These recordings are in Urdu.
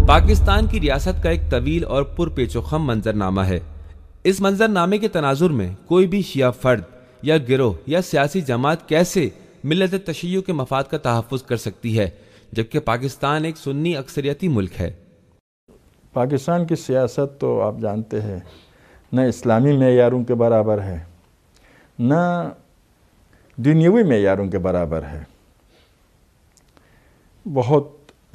پاکستان کی ریاست کا ایک طویل اور پرپیچ و خم منظرنامہ ہے۔ اس منظرنامے کے تناظر میں کوئی بھی شیعہ فرد یا گروہ یا سیاسی جماعت کیسے ملت تشیع کے مفاد کا تحفظ کر سکتی ہے، جبکہ پاکستان ایک سنی اکثریتی ملک ہے۔ پاکستان کی سیاست تو آپ جانتے ہیں نہ اسلامی معیاروں کے برابر ہے، نہ دنیاوی معیاروں کے برابر ہے۔ بہت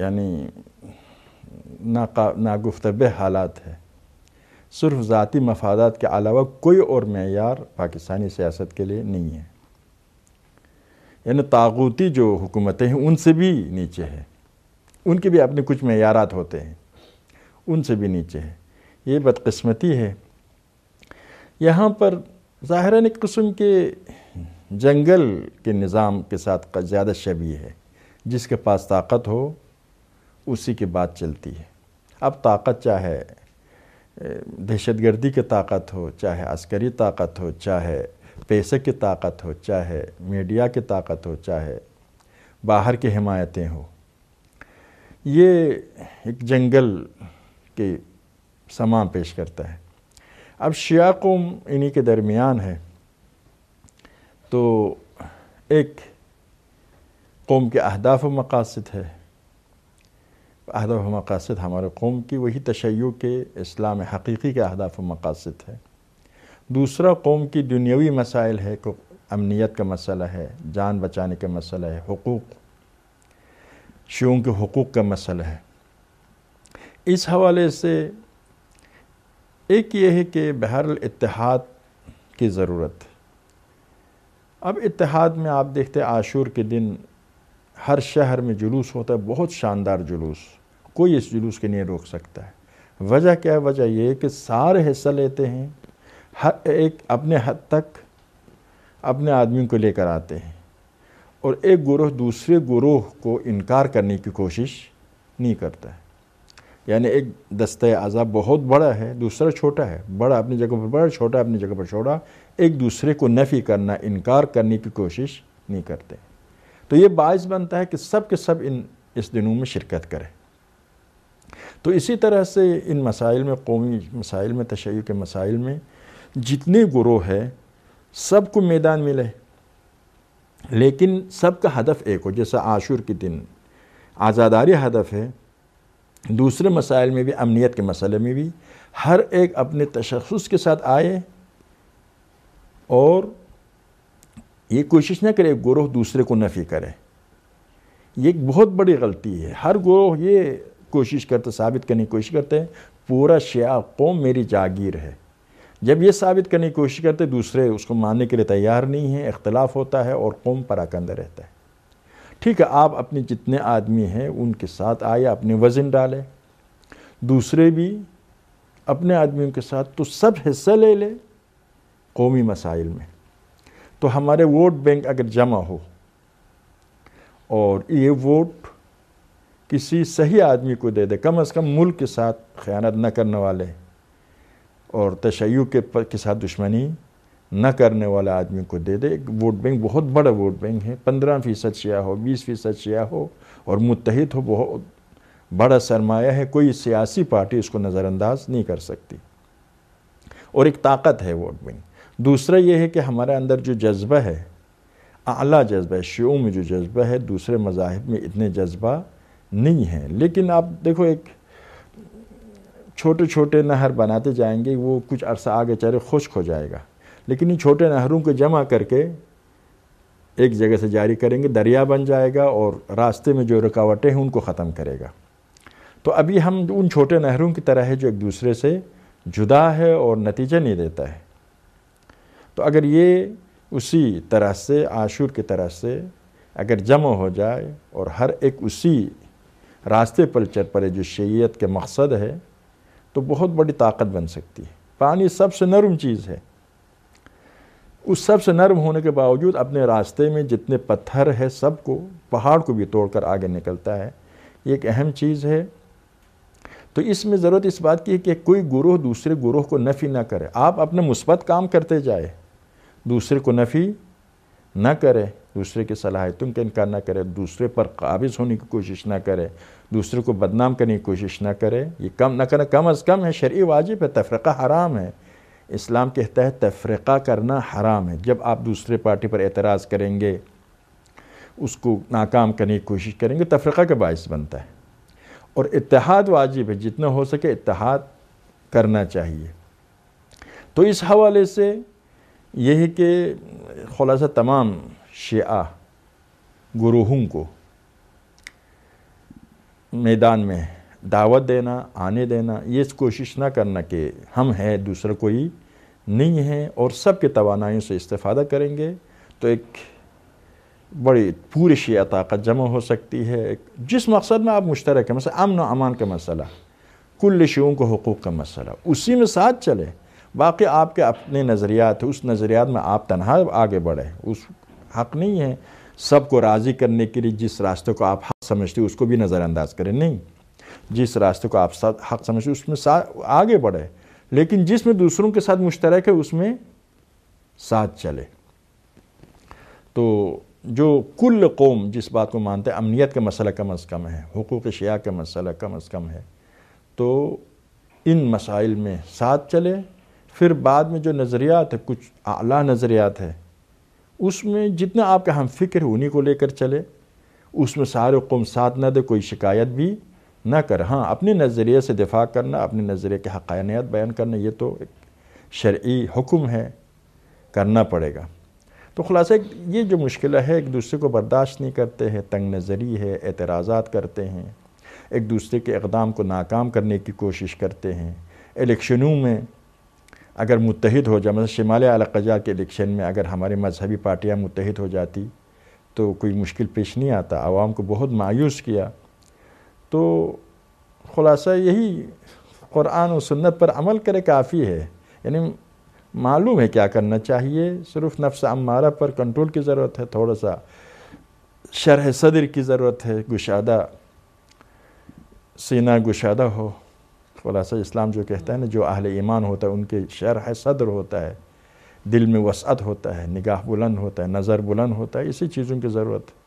ناگفتبہ حالات ہے۔ صرف ذاتی مفادات کے علاوہ کوئی اور معیار پاکستانی سیاست کے لیے نہیں ہے۔ یعنی طاغوتی جو حکومتیں ہیں ان سے بھی نیچے ہے، ان کے بھی اپنے کچھ معیارات ہوتے ہیں، ان سے بھی نیچے ہے۔ یہ بدقسمتی ہے۔ یہاں پر ظاہراً ایک قسم کے جنگل کے نظام کے ساتھ زیادہ شبیہ ہے۔ جس کے پاس طاقت ہو اسی کی بات چلتی ہے۔ اب طاقت چاہے دہشت گردی کی طاقت ہو، چاہے عسکری طاقت ہو، چاہے پیسے کی طاقت ہو، چاہے میڈیا کی طاقت ہو، چاہے باہر کی حمایتیں ہوں، یہ ایک جنگل کی سماں پیش کرتا ہے۔ اب شیعہ قوم انہی کے درمیان ہے، تو ایک قوم کے اہداف و مقاصد ہے۔ اہداف و مقاصد ہمارے قوم کی وہی تشیع کے اسلام حقیقی کے اہداف و مقاصد ہے۔ دوسرا قوم کی دنیاوی مسائل ہے، امنیت کا مسئلہ ہے، جان بچانے کا مسئلہ ہے، حقوق، شیعوں کے حقوق کا مسئلہ ہے۔ اس حوالے سے ایک یہ ہے کہ بہرحال اتحاد کی ضرورت ہے۔ اب اتحاد میں آپ دیکھتے ہیں عاشور کے دن ہر شہر میں جلوس ہوتا ہے، بہت شاندار جلوس، کوئی اس جلوس کے نہیں روک سکتا ہے۔ وجہ کیا ہے؟ وجہ یہ ہے کہ سارے حصہ لیتے ہیں، ہر ایک اپنے حد تک اپنے آدمیوں کو لے کر آتے ہیں، اور ایک گروہ دوسرے گروہ کو انکار کرنے کی کوشش نہیں کرتا ہے۔ یعنی ایک دستہ اعضاء بہت بڑا ہے، دوسرا چھوٹا ہے، بڑا اپنی جگہ پر بڑا، چھوٹا اپنی جگہ پر چھوٹا، ایک دوسرے کو نفی کرنا، انکار کرنے کی کوشش نہیں کرتے۔ تو یہ باعث بنتا ہے کہ سب کے سب اس دنوں میں شرکت کریں۔ تو اسی طرح سے ان مسائل میں، قومی مسائل میں، تشیع کے مسائل میں جتنے گروہ ہیں سب کو میدان ملے، لیکن سب کا ہدف ایک ہو۔ جیسا عاشور کے دن عزاداری ہدف ہے، دوسرے مسائل میں بھی، امنیت کے مسئلے میں بھی ہر ایک اپنے تشخص کے ساتھ آئے اور یہ کوشش نہ کرے ایک گروہ دوسرے کو نفی کرے۔ یہ ایک بہت بڑی غلطی ہے۔ ہر گروہ یہ کوشش کرتے، ثابت کرنے کی کوشش کرتے ہیں پورا شیعہ قوم میری جاگیر ہے۔ جب یہ ثابت کرنے کی کوشش کرتے، دوسرے اس کو ماننے کے لیے تیار نہیں ہیں، اختلاف ہوتا ہے اور قوم پراکندہ رہتا ہے۔ ٹھیک ہے، آپ اپنے جتنے آدمی ہیں ان کے ساتھ آئے، اپنے وزن ڈالے، دوسرے بھی اپنے آدمیوں کے ساتھ، تو سب حصہ لے لے قومی مسائل میں۔ تو ہمارے ووٹ بینک اگر جمع ہو اور یہ ووٹ کسی صحیح آدمی کو دے دے، کم از کم ملک کے ساتھ خیانت نہ کرنے والے اور تشیع کے ساتھ دشمنی نہ کرنے والے آدمی کو دے دے، ایک ووٹ بینک بہت بڑا ووٹ بینک ہے، 15% شیعہ ہو، 20% شیعہ ہو اور متحد ہو، بہت بڑا سرمایہ ہے، کوئی سیاسی پارٹی اس کو نظر انداز نہیں کر سکتی، اور ایک طاقت ہے ووٹ بینک۔ دوسرا یہ ہے کہ ہمارے اندر جو جذبہ ہے، اعلیٰ جذبہ ہے، شیعوں میں جو جذبہ ہے، دوسرے مذاہب میں اتنے جذبہ نہیں ہے۔ لیکن آپ دیکھو، ایک چھوٹے چھوٹے نہر بناتے جائیں گے، وہ کچھ عرصہ آگے چلے خشک ہو جائے گا، لیکن ان چھوٹے نہروں کو جمع کر کے ایک جگہ سے جاری کریں گے، دریا بن جائے گا اور راستے میں جو رکاوٹیں ہیں ان کو ختم کرے گا۔ تو ابھی ہم ان چھوٹے نہروں کی طرح ہے جو ایک دوسرے سے جدا ہے اور نتیجہ نہیں دیتا ہے۔ تو اگر یہ اسی طرح سے، عاشور کی طرح سے اگر جمع ہو جائے اور ہر ایک اسی راستے پر چل پڑے جو شیعیت کے مقصد ہے، تو بہت بڑی طاقت بن سکتی ہے۔ پانی سب سے نرم چیز ہے، اس سب سے نرم ہونے کے باوجود اپنے راستے میں جتنے پتھر ہے سب کو، پہاڑ کو بھی توڑ کر آگے نکلتا ہے۔ یہ ایک اہم چیز ہے۔ تو اس میں ضرورت اس بات کی ہے کہ کوئی گروہ دوسرے گروہ کو نفی نہ کرے، آپ اپنے مثبت کام کرتے جائے، دوسرے کو نفی نہ کرے، دوسرے کی صلاحیتوں کا انکار نہ کرے، دوسرے پر قابض ہونے کی کوشش نہ کرے، دوسرے کو بدنام کرنے کی کوشش نہ کرے، یہ کم نہ کرنا کم از کم ہے، شرعی واجب ہے، تفرقہ حرام ہے۔ اسلام کہتا ہے تفرقہ کرنا حرام ہے۔ جب آپ دوسرے پارٹی پر اعتراض کریں گے، اس کو ناکام کرنے کی کوشش کریں گے، تفرقہ کا باعث بنتا ہے۔ اور اتحاد واجب ہے، جتنا ہو سکے اتحاد کرنا چاہیے۔ تو اس حوالے سے یہ ہے کہ خلاصہ تمام شیعہ گروہوں کو میدان میں دعوت دینا، آنے دینا، یہ کوشش نہ کرنا کہ ہم ہیں دوسرا کوئی نہیں ہے، اور سب کے توانائیوں سے استفادہ کریں گے تو ایک بڑی پوری شیعہ طاقت جمع ہو سکتی ہے۔ جس مقصد میں آپ مشترک ہیں، مثلا امن و امان کا مسئلہ، کل شیعوں کو حقوق کا مسئلہ، اسی میں ساتھ چلے۔ باقی آپ کے اپنے نظریات ہیں، اس نظریات میں آپ تنہا آگے بڑھے، اس حق نہیں ہے سب کو راضی کرنے کے لیے جس راستے کو آپ حق سمجھتے اس کو بھی نظر انداز کریں، نہیں، جس راستے کو آپ حق سمجھتے اس میں آگے بڑھے، لیکن جس میں دوسروں کے ساتھ مشترک ہے اس میں ساتھ چلے۔ تو جو کل قوم جس بات کو مانتے ہیں، امنیت کا مسئلہ کم از کم ہے، حقوق شیعہ کا مسئلہ کم از کم ہے، تو ان مسائل میں ساتھ چلے۔ پھر بعد میں جو نظریات ہے، کچھ اعلیٰ نظریات ہے، اس میں جتنا آپ کا ہم فکر ہے انہی کو لے کر چلے، اس میں سارے قوم ساتھ نہ دے، کوئی شکایت بھی نہ کر۔ ہاں، اپنے نظریے سے دفاع کرنا، اپنے نظریے کے حقانیت بیان کرنا، یہ تو ایک شرعی حکم ہے، کرنا پڑے گا۔ تو خلاصہ یہ جو مشکلہ ہے، ایک دوسرے کو برداشت نہیں کرتے ہیں، تنگ نظری ہے، اعتراضات کرتے ہیں، ایک دوسرے کے اقدام کو ناکام کرنے کی کوشش کرتے ہیں۔ الیکشنوں میں اگر متحد ہو جائے، مثلا شمالی القجا کے الیکشن میں اگر ہماری مذہبی پارٹیاں متحد ہو جاتی تو کوئی مشکل پیش نہیں آتا، عوام کو بہت مایوس کیا۔ تو خلاصہ یہی، قرآن و سنت پر عمل کرے کافی ہے، یعنی معلوم ہے کیا کرنا چاہیے، صرف نفس امارہ پر کنٹرول کی ضرورت ہے، تھوڑا سا شرح صدر کی ضرورت ہے، گشادہ سینہ گشادہ ہو۔ خلاصہ اسلام جو کہتا ہے نا، جو اہل ایمان ہوتا ہے ان کے شرح صدر ہوتا ہے، دل میں وسعت ہوتا ہے، نگاہ بلند ہوتا ہے، نظر بلند ہوتا ہے، اسی چیزوں کی ضرورت ہے۔